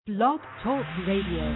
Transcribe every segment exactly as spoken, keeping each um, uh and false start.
Blog Talk Radio.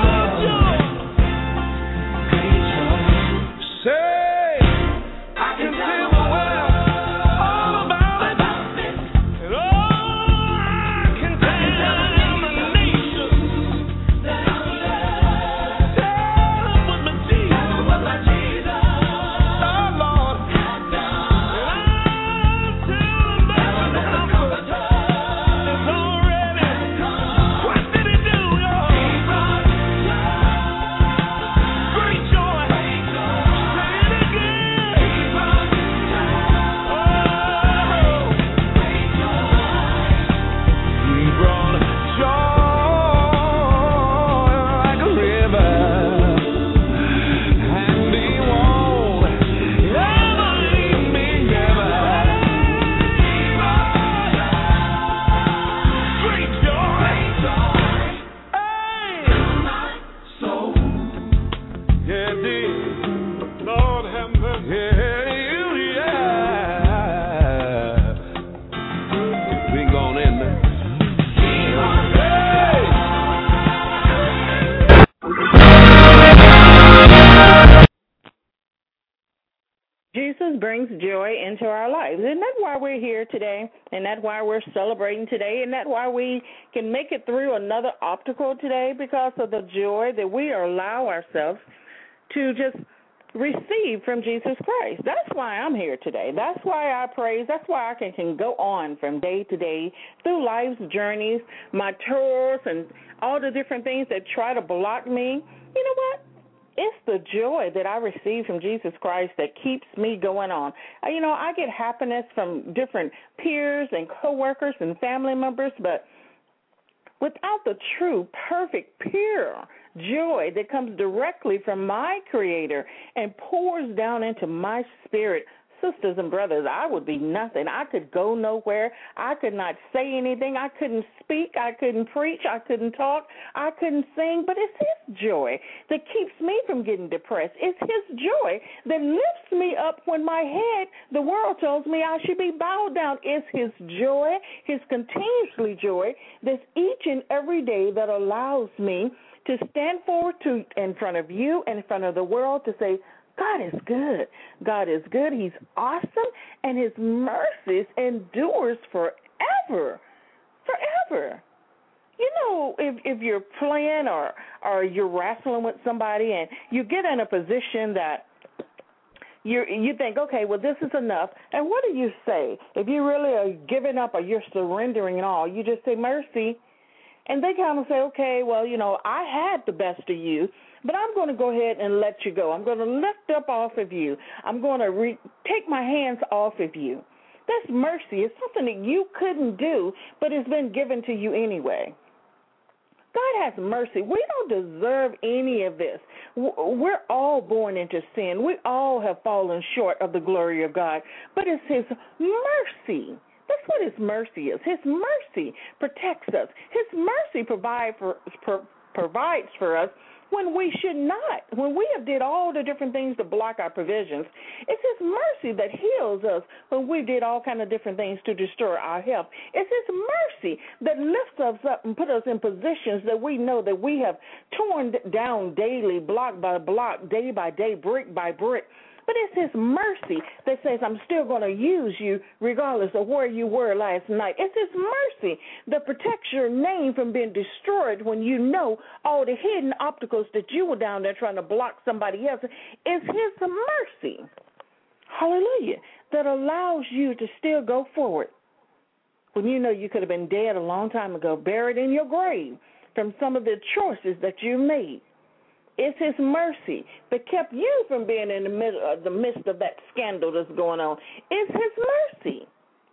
I can Jesus brings joy into our lives. Isn't that why we're here today? And that's why we're celebrating today? And that's why we can make it through another obstacle today? Because of the joy that we allow ourselves to just receive from Jesus Christ. That's why I'm here today. That's why I praise. That's why I can, can go on from day to day through life's journeys, my tours, and all the different things that try to block me. You know what? It's the joy that I receive from Jesus Christ that keeps me going on. You know, I get happiness from different peers and coworkers and family members, but without the true, perfect, pure joy that comes directly from my Creator and pours down into my spirit, sisters and brothers, I would be nothing. I could go nowhere. I could not say anything. I couldn't speak. I couldn't preach. I couldn't talk. I couldn't sing. But it's His joy that keeps me from getting depressed. It's His joy that lifts me up when my head, the world tells me I should be bowed down. It's His joy, His continuously joy, that's each and every day that allows me to stand forward to in front of you and in front of the world to say, God is good. God is good. He's awesome, and His mercies endures forever, forever. You know, if if you're playing or or you're wrestling with somebody and you get in a position that you you think, okay, well, this is enough, and what do you say? If you really are giving up or you're surrendering and all, you just say mercy. And they kind of say, okay, well, you know, I had the best of you, but I'm going to go ahead and let you go. I'm going to lift up off of you. I'm going to re- take my hands off of you. That's mercy. It's something that you couldn't do, but it's been given to you anyway. God has mercy. We don't deserve any of this. We're all born into sin. We all have fallen short of the glory of God, but it's His mercy. That's what His mercy is. His mercy protects us. His mercy provide for, pro, provides for us when we should not, when we have did all the different things to block our provisions. It's His mercy that heals us when we did all kind of different things to destroy our health. It's His mercy that lifts us up and put us in positions that we know that we have torn down daily, block by block, day by day, brick by brick. But it's His mercy that says, I'm still going to use you regardless of where you were last night. It's His mercy that protects your name from being destroyed when you know all the hidden obstacles that you were down there trying to block somebody else. It's His mercy, hallelujah, that allows you to still go forward when you know you could have been dead a long time ago, buried in your grave from some of the choices that you made. It's His mercy that kept you from being in the middle of the midst of that scandal that's going on. It's His mercy.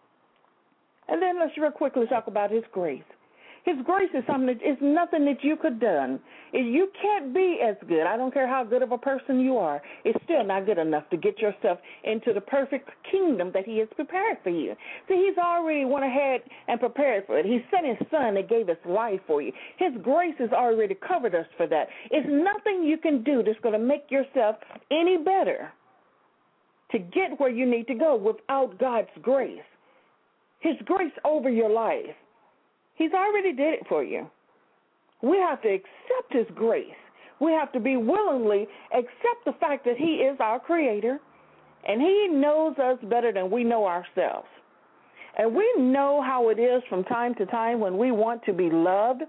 And then let's real quickly talk about His grace. His grace is something that is nothing that you could have done. If you can't be as good, I don't care how good of a person you are, it's still not good enough to get yourself into the perfect kingdom that He has prepared for you. See, He's already went ahead and prepared for it. He sent His Son that gave His life for you. His grace has already covered us for that. It's nothing you can do that's going to make yourself any better to get where you need to go without God's grace. His grace over your life. He's already did it for you. We have to accept His grace. We have to be willingly accept the fact that He is our Creator, and He knows us better than we know ourselves. And we know how it is from time to time when we want to be loved.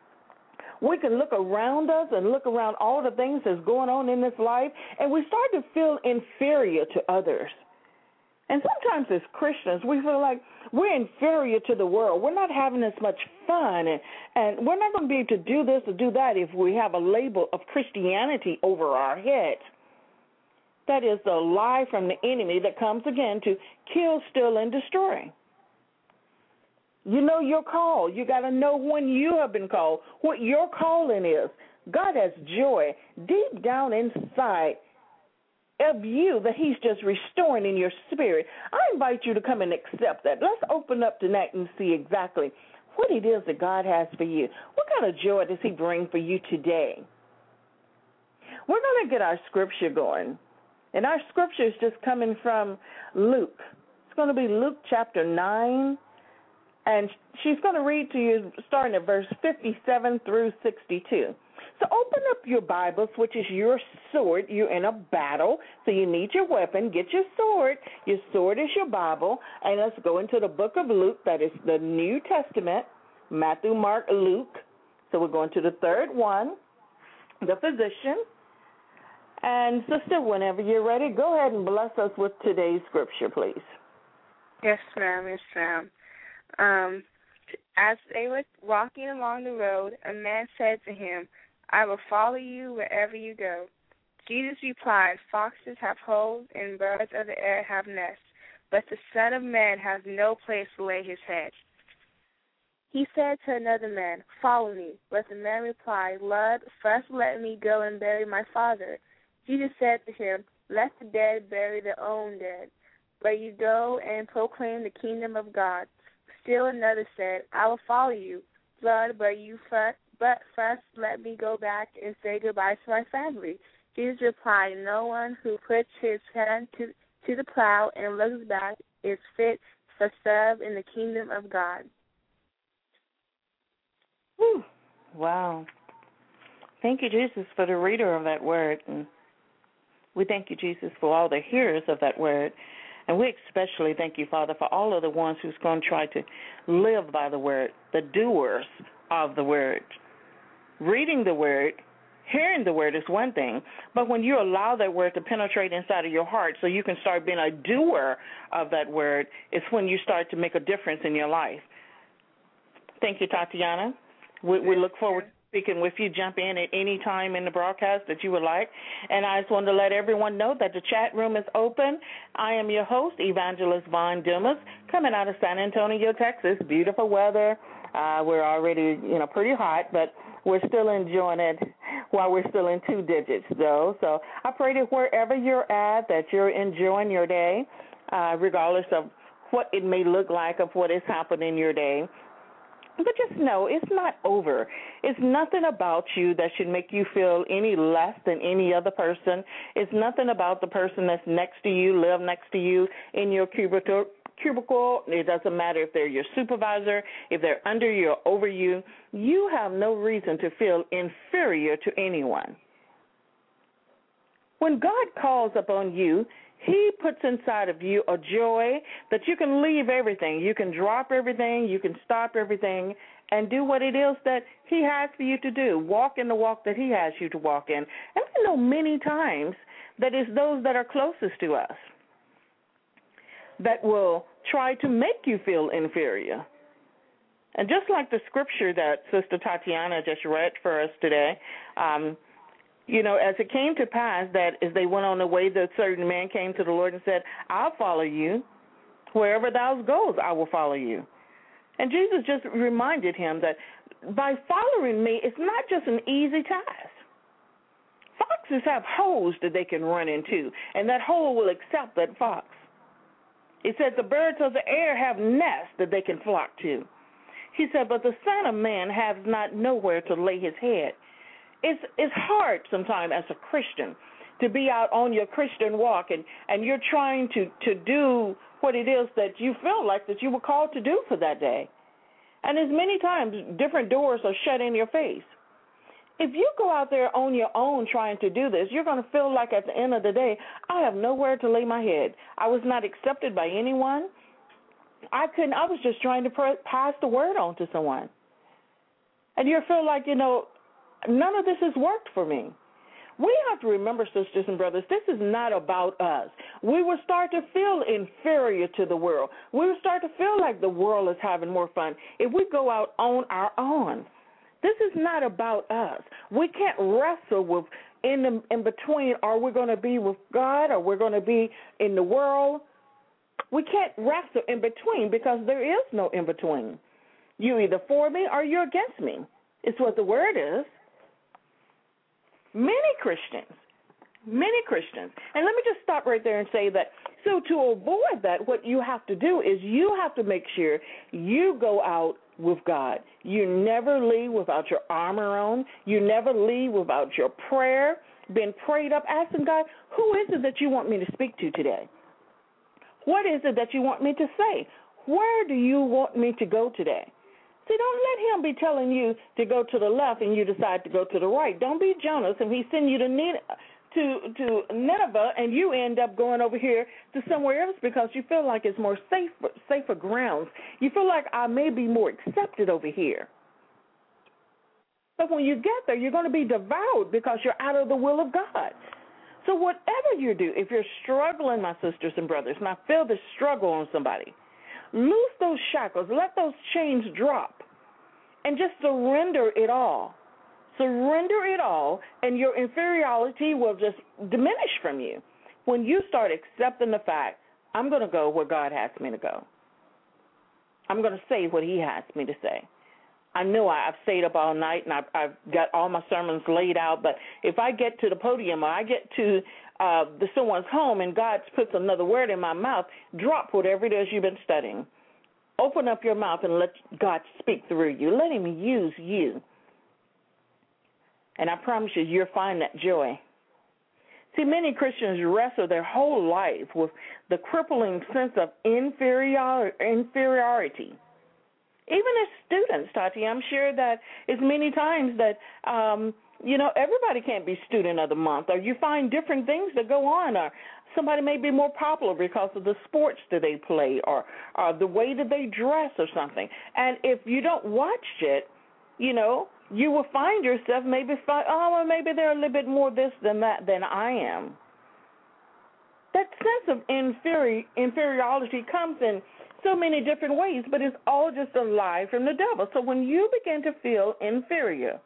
We can look around us and look around all the things that's going on in this life, and we start to feel inferior to others. And sometimes as Christians, we feel like we're inferior to the world. We're not having as much fun, and, and we're not going to be able to do this or do that if we have a label of Christianity over our head. That is the lie from the enemy that comes again to kill, steal, and destroy. You know your call. You got to know when you have been called, what your calling is. God has joy deep down inside of you that He's just restoring in your spirit. I invite you to come and accept that. Let's open up tonight and see exactly what it is that God has for you. What kind of joy does He bring for you today? We're going to get our scripture going. And our scripture is just coming from Luke. It's going to be Luke chapter nine. And she's going to read to you starting at verse fifty-seven through sixty-two. So open up your Bibles, which is your sword. You're in a battle, so you need your weapon. Get your sword. Your sword is your Bible. And let's go into the book of Luke. That is the New Testament, Matthew, Mark, Luke. So we're going to the third one, the physician. And, sister, whenever you're ready, go ahead and bless us with today's scripture, please. Yes, ma'am. Yes, ma'am. Um, as they were walking along the road, a man said to him, I will follow you wherever you go. Jesus replied, foxes have holes and birds of the air have nests, but the Son of Man has no place to lay his head. He said to another man, follow me. But the man replied, Lord, first let me go and bury my father. Jesus said to him, let the dead bury their own dead, but you go and proclaim the kingdom of God. Still another said, I will follow you, Lord, but you first, but first let me go back and say goodbye to my family. Jesus replied, no one who puts his hand to, to the plow and looks back is fit for serve in the kingdom of God. Whew. Wow. Thank you, Jesus, for the reader of that word. And we thank you, Jesus, for all the hearers of that word. And we especially thank you, Father, for all of the ones who's going to try to live by the word, the doers of the word. Reading the word, hearing the word is one thing, but when you allow that word to penetrate inside of your heart so you can start being a doer of that word, it's when you start to make a difference in your life. Thank you, Tatiana. We, we look forward to speaking with you. Jump in at any time in the broadcast that you would like. And I just wanted to let everyone know that the chat room is open. I am your host, Evangelist Von Dumas, coming out of San Antonio, Texas. Beautiful weather. Uh, we're already, you know, pretty hot, but we're still enjoying it while we're still in two digits, though. So I pray that wherever you're at, that you're enjoying your day, uh, regardless of what it may look like, of what is happening in your day. But just know it's not over. It's nothing about you that should make you feel any less than any other person. It's nothing about the person that's next to you, live next to you in your cubicle. cubicle. It doesn't matter if they're your supervisor, if they're under you or over you. You have no reason to feel inferior to anyone. When God calls upon you, He puts inside of you a joy that you can leave everything. You can drop everything. You can stop everything and do what it is that He has for you to do. Walk in the walk that He has you to walk in. And I know many times that it's those that are closest to us that will try to make you feel inferior. And just like the scripture that Sister Tatiana just read for us today, um, you know, as it came to pass that as they went on the way, the certain man came to the Lord and said, I'll follow you. Wherever thou goes, I will follow you. And Jesus just reminded him that by following me, it's not just an easy task. Foxes have holes that they can run into, and that hole will accept that fox. He said the birds of the air have nests that they can flock to. He said, but the Son of Man has not nowhere to lay his head. It's it's hard sometimes as a Christian to be out on your Christian walk and, and you're trying to, to do what it is that you feel like that you were called to do for that day. And as many times different doors are shut in your face. If you go out there on your own trying to do this, you're going to feel like at the end of the day, I have nowhere to lay my head. I was not accepted by anyone. I couldn't, I was just trying to pass the word on to someone. And you feel like, you know, none of this has worked for me. We have to remember, sisters and brothers, this is not about us. We will start to feel inferior to the world. We will start to feel like the world is having more fun if we go out on our own. This is not about us. We can't wrestle with in the, in between, are we going to be with God or we're going to be in the world? We can't wrestle in between because there is no in between. You're either for me or you're against me. It's what the word is. Many Christians, many Christians, and let me just stop right there and say that, so to avoid that, what you have to do is you have to make sure you go out with God. You never leave without your armor on. You never leave without your prayer, being prayed up, asking God, who is it that you want me to speak to today? What is it that you want me to say? Where do you want me to go today? See, don't let him be telling you to go to the left and you decide to go to the right. Don't be Jonas if he send you to to to Nineveh and you end up going over here to somewhere else because you feel like it's more safe, safer grounds. You feel like I may be more accepted over here. But when you get there, you're going to be devoured because you're out of the will of God. So whatever you do, if you're struggling, my sisters and brothers, and I feel the struggle on somebody, loose those shackles, let those chains drop, and just surrender it all. Surrender it all, and your inferiority will just diminish from you when you start accepting the fact, I'm going to go where God has me to go. I'm going to say what he has me to say. I know I've stayed up all night, and I've, I've got all my sermons laid out, but if I get to the podium or I get to uh, the, someone's home and God puts another word in my mouth, drop whatever it is you've been studying. Open up your mouth and let God speak through you. Let him use you. And I promise you, you'll find that joy. See, many Christians wrestle their whole life with the crippling sense of inferior, inferiority. Even as students, Tati, I'm sure that it's many times that, um, you know, everybody can't be student of the month, or you find different things that go on, or somebody may be more popular because of the sports that they play or, or the way that they dress or something. And if you don't watch it, you know, you will find yourself maybe, find, oh, well, maybe they're a little bit more this than that than I am. That sense of inferi- inferiority comes in so many different ways, but it's all just a lie from the devil. So when you begin to feel inferior,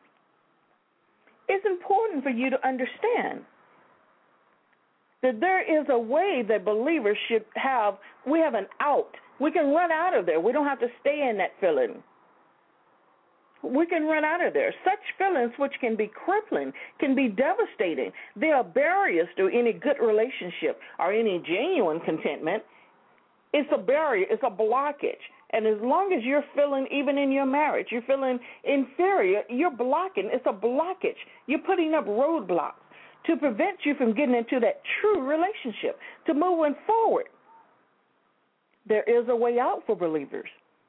it's important for you to understand that there is a way that believers should have. We have an out. We can run out of there. We don't have to stay in that feeling. We can run out of there. Such feelings, which can be crippling, can be devastating. They are barriers to any good relationship or any genuine contentment. It's a barrier. It's a blockage. And as long as you're feeling, even in your marriage, you're feeling inferior, you're blocking. It's a blockage. You're putting up roadblocks to prevent you from getting into that true relationship, to moving forward. There is a way out for believers.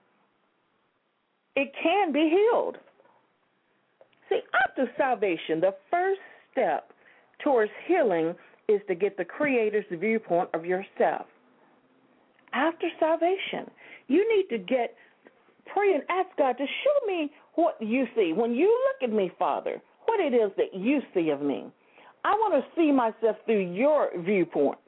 It can be healed. See, after salvation, the first step towards healing is to get the Creator's viewpoint of yourself. After salvation, you need to get, pray and ask God to show me what you see. When you look at me, Father, what it is that you see of me. I want to see myself through your viewpoints.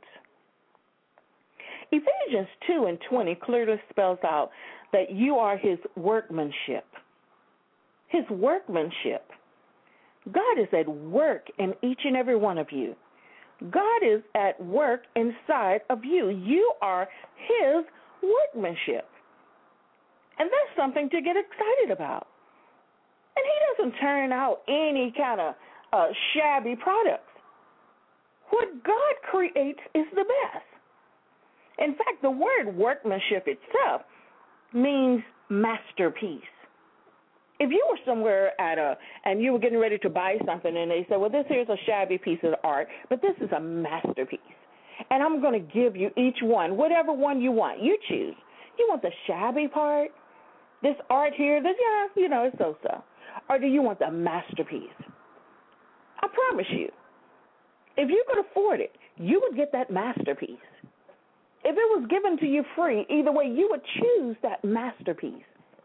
Ephesians two and twenty clearly spells out that you are his workmanship. His workmanship. God is at work in each and every one of you. God is at work inside of you. You are his workmanship. And that's something to get excited about. And he doesn't turn out any kind of uh, shabby products. What God creates is the best. In fact, the word workmanship itself means masterpiece. If you were somewhere at a, and you were getting ready to buy something and they said, well, this here's a shabby piece of art, but this is a masterpiece. And I'm going to give you each one, whatever one you want. You choose. You want the shabby part? This art here, this, yeah, you know, it's so-so. Or do you want the masterpiece? I promise you, if you could afford it, you would get that masterpiece. If it was given to you free, either way, you would choose that masterpiece.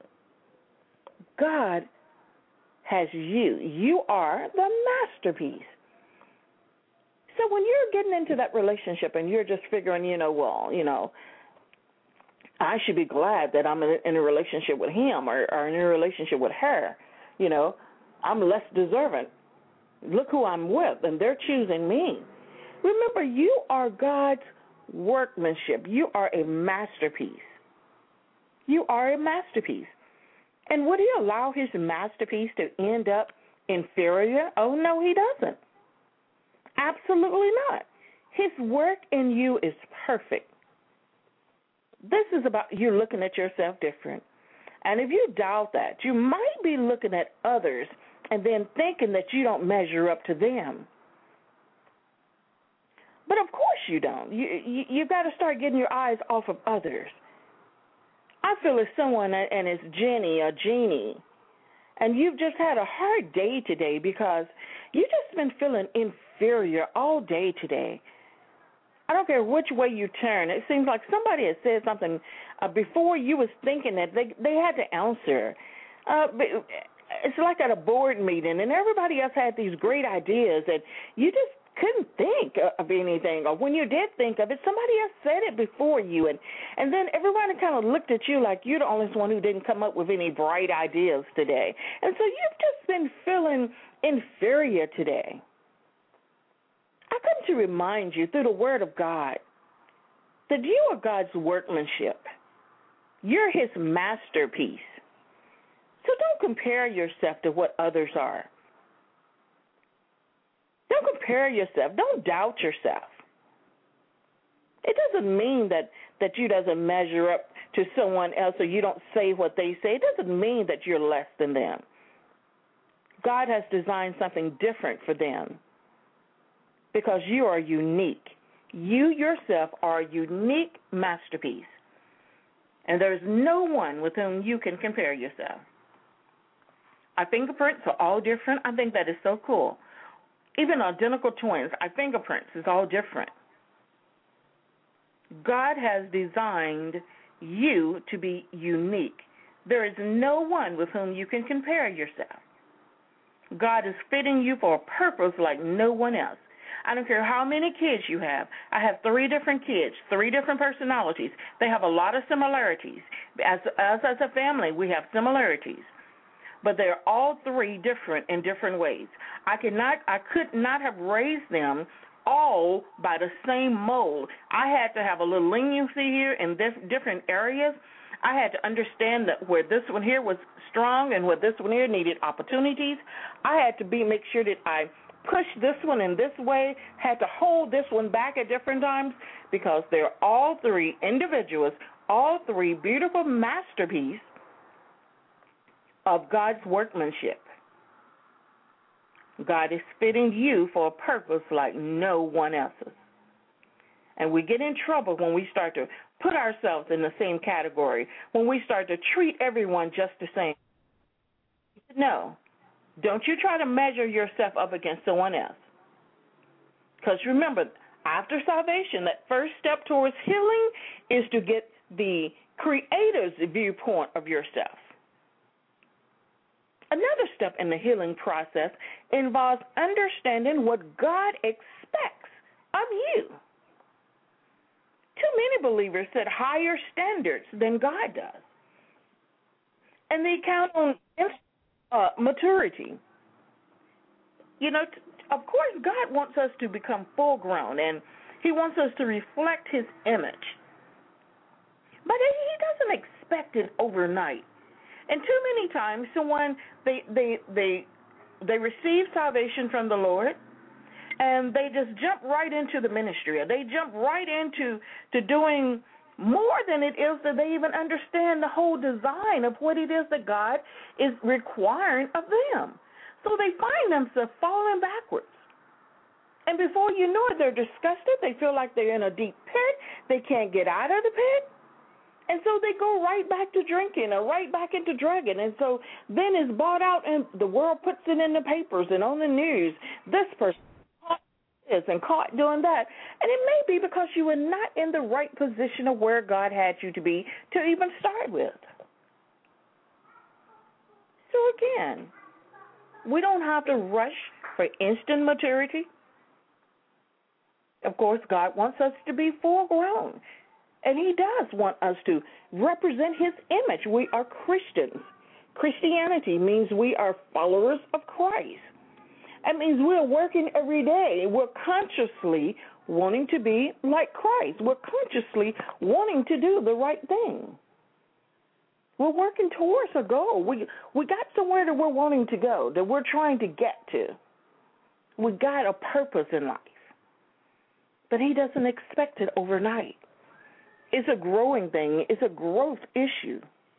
God has you. You are the masterpiece. So when you're getting into that relationship and you're just figuring, you know, well, you know, I should be glad that I'm in a relationship with him or, or in a relationship with her, you know, I'm less deserving. Look who I'm with, and they're choosing me. Remember, you are God's workmanship. You are a masterpiece. You are a masterpiece. And would he allow his masterpiece to end up inferior? Oh, no, he doesn't. Absolutely not. His work in you is perfect. This is about you looking at yourself different. And if you doubt that, you might be looking at others and then thinking that you don't measure up to them. But of course you don't. You, you, you've got to start getting your eyes off of others. I feel it's someone, and it's Jenny or Jeannie, and you've just had a hard day today because you've just been feeling inferior all day today. I don't care which way you turn. It seems like somebody had said something uh, before you was thinking that they they had to answer. Uh, it's like at a board meeting, and everybody else had these great ideas, and you just couldn't think of anything. Or when you did think of it, somebody else said it before you, and, and then everybody kind of looked at you like you're the only one who didn't come up with any bright ideas today. And so you've just been feeling inferior today. I come to remind you through the Word of God that you are God's workmanship. You're His masterpiece. So don't compare yourself to what others are. Don't compare yourself. Don't doubt yourself. It doesn't mean that, that you doesn't measure up to someone else or you don't say what they say. It doesn't mean that you're less than them. God has designed something different for them because you are unique. You yourself are a unique masterpiece, and there's no one with whom you can compare yourself. Our fingerprints are all different. I think that is so cool. Even identical twins, our fingerprints is all different. God has designed you to be unique. There is no one with whom you can compare yourself. God is fitting you for a purpose like no one else. I don't care how many kids you have. I have three different kids, three different personalities. They have a lot of similarities. As us as a family, we have similarities. But they're all three different in different ways. I could not, I could not have raised them all by the same mold. I had to have a little leniency here in this different areas. I had to understand that where this one here was strong and where this one here needed opportunities. I had to be make sure that I pushed this one in this way, had to hold this one back at different times because they're all three individuals, all three beautiful masterpieces of God's workmanship. God is fitting you for a purpose like no one else's. And we get in trouble when we start to put ourselves in the same category, when we start to treat everyone just the same. No, don't you try to measure yourself up against someone else. Because remember, after salvation, that first step towards healing is to get the Creator's viewpoint of yourself. Another step in the healing process involves understanding what God expects of you. Too many believers set higher standards than God does, and they count on uh, maturity. You know, t- of course, God wants us to become full-grown, and He wants us to reflect His image, but He doesn't expect it overnight. And too many times, someone they they they they receive salvation from the Lord, and they just jump right into the ministry, or they jump right into to doing more than it is that they even understand the whole design of what it is that God is requiring of them. So they find themselves falling backwards. And before you know it, they're disgusted. They feel like they're in a deep pit. They can't get out of the pit. And so they go right back to drinking or right back into drugging. And so then it's bought out and the world puts it in the papers and on the news. This person caught this and caught doing that. And it may be because you were not in the right position of where God had you to be to even start with. So again, we don't have to rush for instant maturity. Of course, God wants us to be full grown. And He does want us to represent His image. We are Christians. Christianity means we are followers of Christ. It means we're working every day. We're consciously wanting to be like Christ. We're consciously wanting to do the right thing. We're working towards a goal. We we got somewhere that we're wanting to go, that we're trying to get to. We got a purpose in life. But He doesn't expect it overnight. It's a growing thing. It's a growth issue.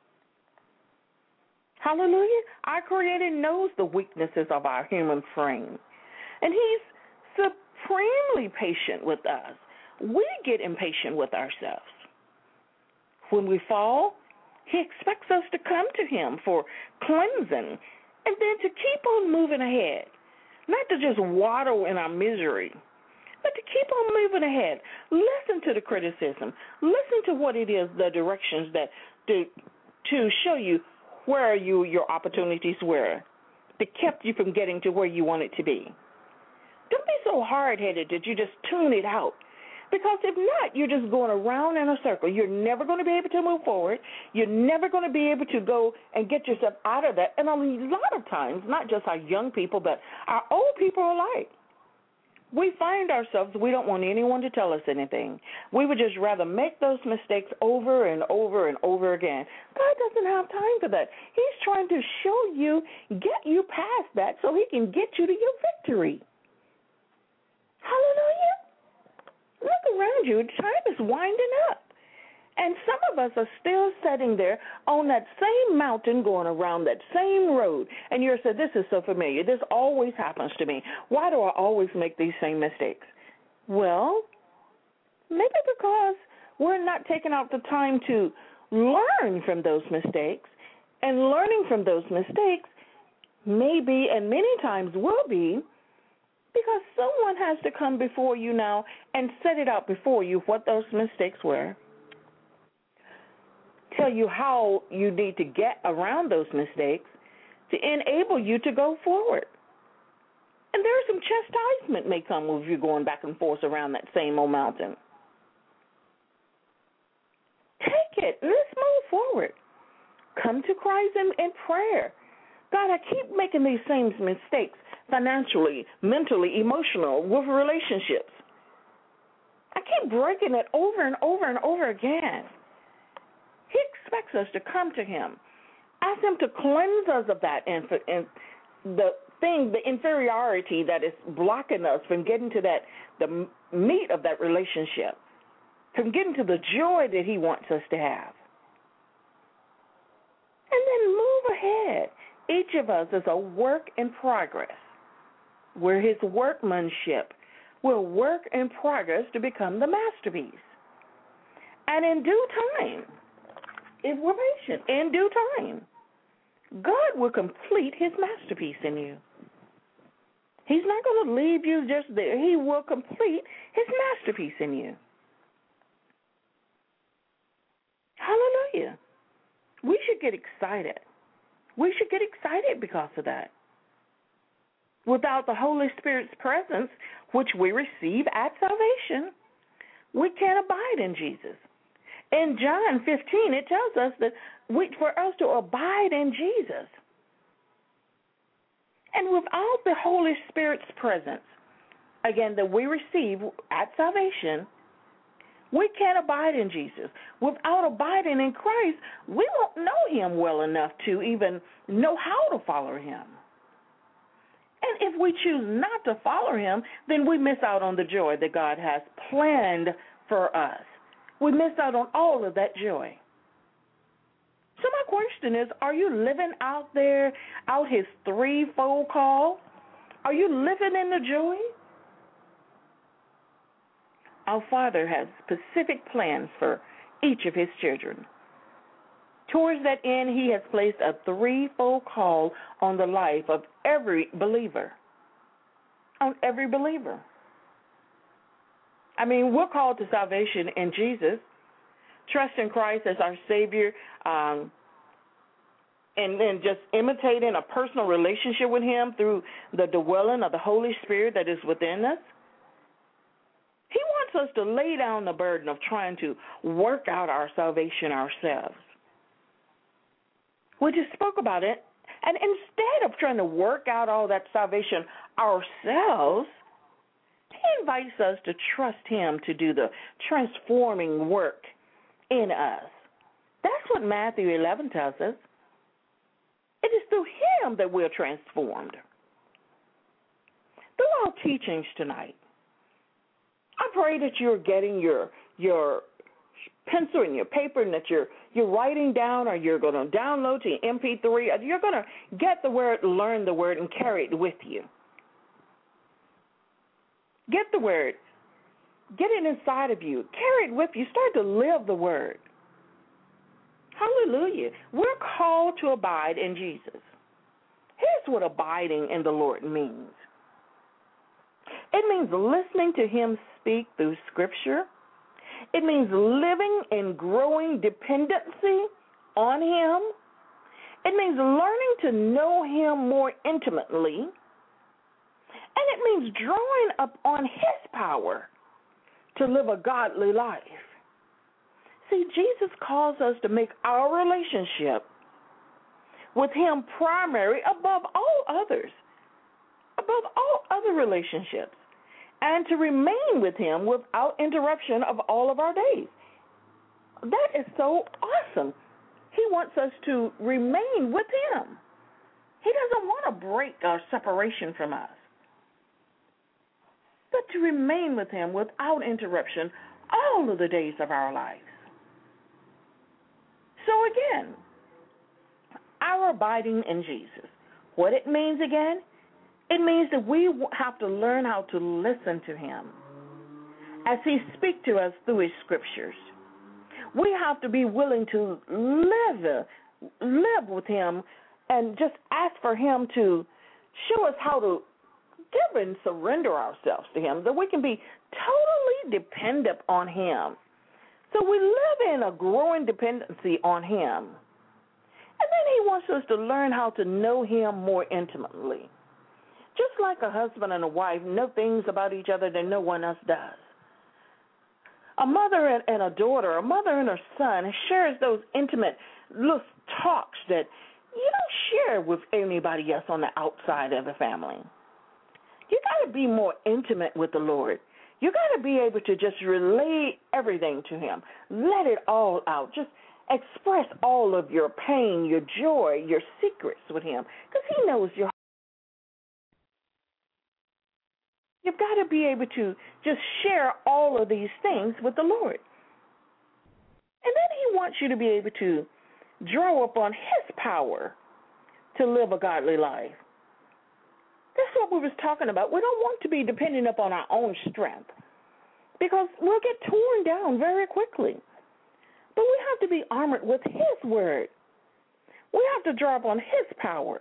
Hallelujah. Our Creator knows the weaknesses of our human frame, and He's supremely patient with us. We get impatient with ourselves. When we fall, He expects us to come to him for cleansing and then to keep on moving ahead, not to just waddle in our misery, but to keep on moving ahead. Listen to the criticism. Listen to what it is, the directions that to, to show you where you your opportunities were, that kept you from getting to where you wanted to be. Don't be so hard-headed that you just tune it out. Because if not, you're just going around in a circle. You're never going to be able to move forward. You're never going to be able to go and get yourself out of that. And a lot of times, not just our young people, but our old people alike, we find ourselves, we don't want anyone to tell us anything. We would just rather make those mistakes over and over and over again. God doesn't have time for that. He's trying to show you, get you past that so he can get you to your victory. Hallelujah. Look around you. Time is winding up. And some of us are still sitting there on that same mountain going around that same road. And you're saying, this is so familiar. This always happens to me. Why do I always make these same mistakes? Well, maybe because we're not taking out the time to learn from those mistakes. And learning from those mistakes may be, and many times will be, because someone has to come before you now and set it out before you what those mistakes were, tell you how you need to get around those mistakes to enable you to go forward. And there's some chastisement may come with you going back and forth around that same old mountain. Take it. Let's move forward. Come to Christ in, in prayer. God, I keep making these same mistakes financially, mentally, emotional, with relationships. I keep breaking it over and over and over again. He expects us to come to him. Ask him to cleanse us of that and the thing, the inferiority that is blocking us from getting to that, the meat of that relationship, from getting to the joy that he wants us to have. And then move ahead. Each of us is a work in progress. We're his workmanship. We're work in progress to become the masterpiece. And in due time, if we're patient, in due time, God will complete his masterpiece in you. He's not going to leave you just there. He will complete his masterpiece in you. Hallelujah. We should get excited. We should get excited because of that. Without the Holy Spirit's presence, which we receive at salvation, we can't abide in Jesus. In John fifteen, it tells us that we, for us to abide in Jesus. And without the Holy Spirit's presence, again, that we receive at salvation, we can't abide in Jesus. Without abiding in Christ, we won't know him well enough to even know how to follow him. And if we choose not to follow him, then we miss out on the joy that God has planned for us. We miss out on all of that joy. So my question is, are you living out there, out his threefold call? Are you living in the joy? Our Father has specific plans for each of his children. Towards that end, he has placed a threefold call on the life of every believer. On every believer. I mean, we're called to salvation in Jesus, trust in Christ as our Savior, um, and then just imitating a personal relationship with him through the dwelling of the Holy Spirit that is within us. He wants us to lay down the burden of trying to work out our salvation ourselves. We just spoke about it, and instead of trying to work out all that salvation ourselves, he invites us to trust him to do the transforming work in us. That's what Matthew eleven tells us. It is through him that we're transformed. Through our teachings tonight, I pray that you're getting your your pencil and your paper and that you're you're writing down, or you're going to download to your M P three. Or you're going to get the word, learn the word, and carry it with you. Get the word. Get it inside of you. Carry it with you. Start to live the word. Hallelujah. We're called to abide in Jesus. Here's what abiding in the Lord means. It means listening to Him speak through Scripture. It means living in growing dependency on Him. It means learning to know Him more intimately. And it means drawing up on His power to live a godly life. See, Jesus calls us to make our relationship with Him primary above all others, above all other relationships, and to remain with Him without interruption of all of our days. That is so awesome. He wants us to remain with Him. He doesn't want to break our separation from us, but to remain with Him without interruption all of the days of our lives. So again, our abiding in Jesus, what it means again, it means that we have to learn how to listen to Him as He speaks to us through His Scriptures. We have to be willing to live, live with Him and just ask for Him to show us how to give and surrender ourselves to Him, that we can be totally dependent on Him. So we live in a growing dependency on Him. And then He wants us to learn how to know Him more intimately. Just like a husband and a wife know things about each other that no one else does. A mother and a daughter, a mother and her son shares those intimate little talks that you don't share with anybody else on the outside of the family. You got to be more intimate with the Lord. You got to be able to just relay everything to Him. Let it all out. Just express all of your pain, your joy, your secrets with Him, because He knows your heart. You've got to be able to just share all of these things with the Lord. And then He wants you to be able to draw upon His power to live a godly life. That's what we was talking about. We don't want to be dependent upon our own strength, because we'll get torn down very quickly. But we have to be armored with His word. We have to draw upon His power.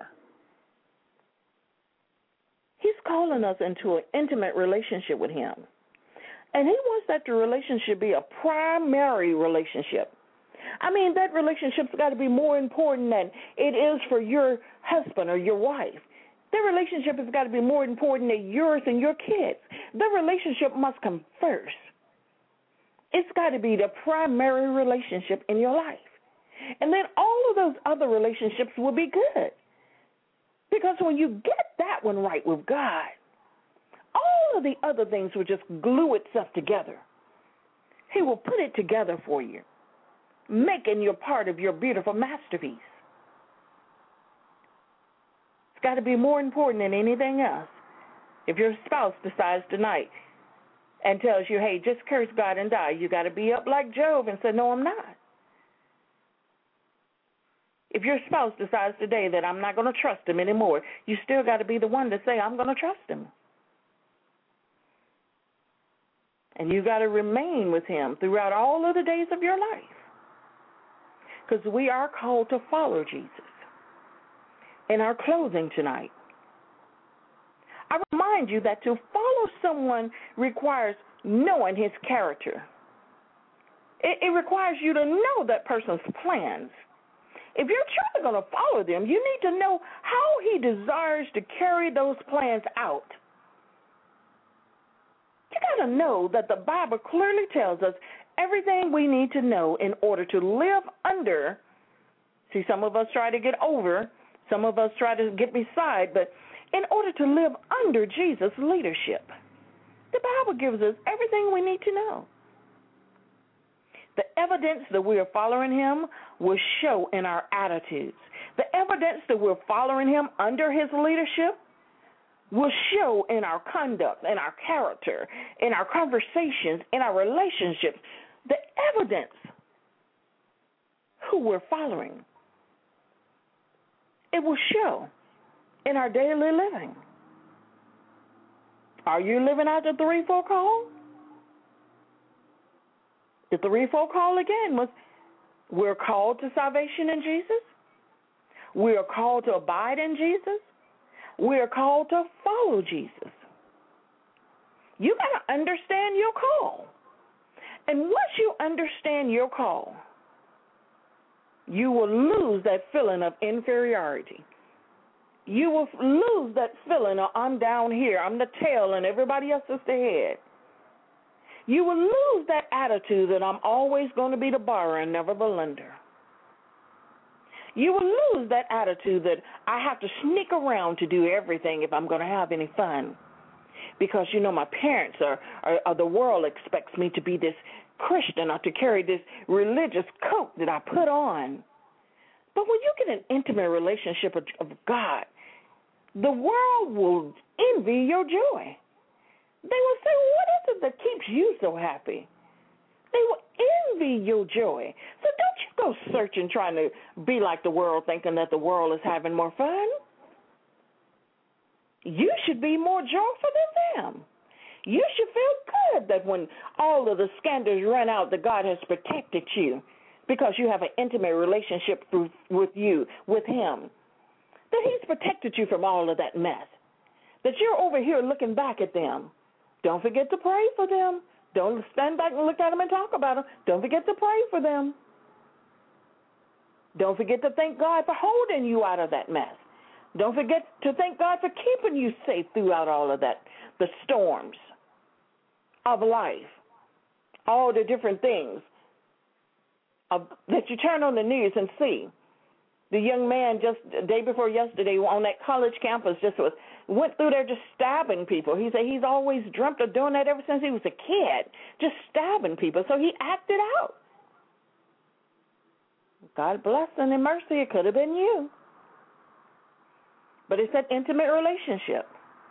He's calling us into an intimate relationship with Him. And He wants that the relationship be a primary relationship. I mean, that relationship's got to be more important than it is for your husband or your wife. That relationship has got to be more important than yours and your kids. The relationship must come first. It's got to be the primary relationship in your life. And then all of those other relationships will be good. Because when you get that one right with God, all of the other things will just glue itself together. He will put it together for you, making you part of your beautiful masterpiece. It's got to be more important than anything else. If your spouse decides tonight and tells you, hey, just curse God and die, you got to be up like Job and say, no, I'm not. If your spouse decides today that I'm not going to trust him anymore, you still got to be the one to say, I'm going to trust him. And you got to remain with him throughout all of the days of your life. Because we are called to follow Jesus. In our closing tonight, I remind you that to follow someone requires knowing his character. It, it requires you to know that person's plans. If you're truly going to follow them, you need to know how he desires to carry those plans out. You got to know that the Bible clearly tells us everything we need to know in order to live under. See, some of us try to get over, some of us try to get beside, but in order to live under Jesus' leadership, the Bible gives us everything we need to know. The evidence that we are following him will show in our attitudes. The evidence that we're following him under his leadership will show in our conduct, in our character, in our conversations, in our relationships. The evidence who we're following, it will show in our daily living. Are you living out the threefold call? The threefold call again was We're called to salvation in Jesus. We are called to abide in Jesus. We are called to follow Jesus. You got to understand your call. And once you understand your call, you will lose that feeling of inferiority. You will lose that feeling of I'm down here, I'm the tail, and everybody else is the head. You will lose that attitude that I'm always going to be the borrower and never the lender. You will lose that attitude that I have to sneak around to do everything if I'm going to have any fun. Because, you know, my parents are, are, or the world expects me to be this Christian or to carry this religious coat that I put on. But when you get an intimate relationship of, of God, the world will envy your joy. They will say, what is it that keeps you so happy? They will envy your joy. So don't you go searching trying to be like the world, thinking that the world is having more fun. You should be more joyful than them. You should feel good that when all of the scandals run out, that God has protected you because you have an intimate relationship with you, with Him, that He's protected you from all of that mess, that you're over here looking back at them. Don't forget to pray for them. Don't stand back and look at them and talk about them. Don't forget to pray for them. Don't forget to thank God for holding you out of that mess. Don't forget to thank God for keeping you safe throughout all of that, the storms of life, all the different things of, that you turn on the news and see. The young man just the day before yesterday on that college campus just was went through there just stabbing people. He said he's always dreamt of doing that ever since he was a kid, just stabbing people. So he acted out. God bless and in mercy, it could have been you. But it's that intimate relationship.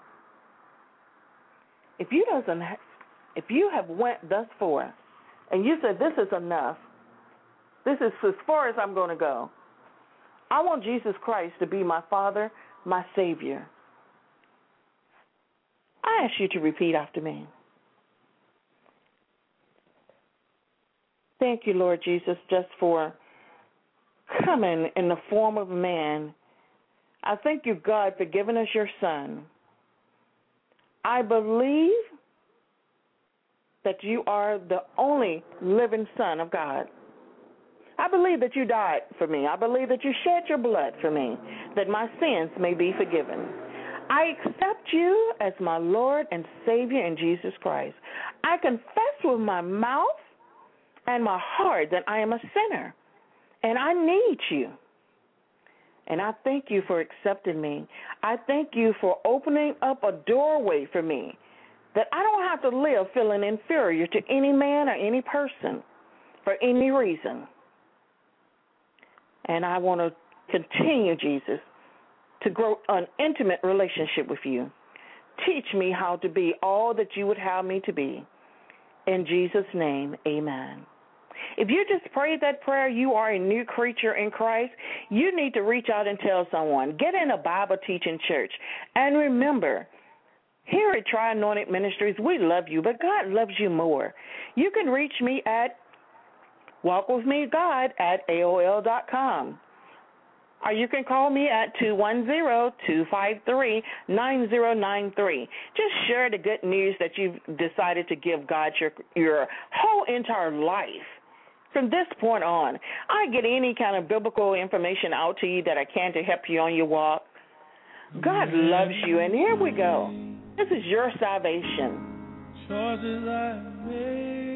If you doesn't, if you have went thus far, and you said this is enough, this is as far as I'm going to go. I want Jesus Christ to be my Father, my Savior. I ask you to repeat after me. Thank you, Lord Jesus, just for coming in the form of man. I thank you, God, for giving us your Son. I believe that you are the only living Son of God. I believe that you died for me. I believe that you shed your blood for me, that my sins may be forgiven. I accept you as my Lord and Savior in Jesus Christ. I confess with my mouth and my heart that I am a sinner, and I need you. And I thank you for accepting me. I thank you for opening up a doorway for me, that I don't have to live feeling inferior to any man or any person for any reason. And I want to continue, Jesus, to grow an intimate relationship with you. Teach me how to be all that you would have me to be. In Jesus' name, amen. If you just prayed that prayer, you are a new creature in Christ. You need to reach out and tell someone. Get in a Bible teaching church. And remember, here at Tri-Anointed Ministries, we love you, but God loves you more. You can reach me at walkwithmegod at A O L dot com. Or you can call me at two one zero, two five three, nine zero nine three. Just share the good news that you've decided to give God your, your whole entire life. From this point on, I get any kind of biblical information out to you that I can to help you on your walk. God loves you, and here we go. This is your salvation. Choices I made.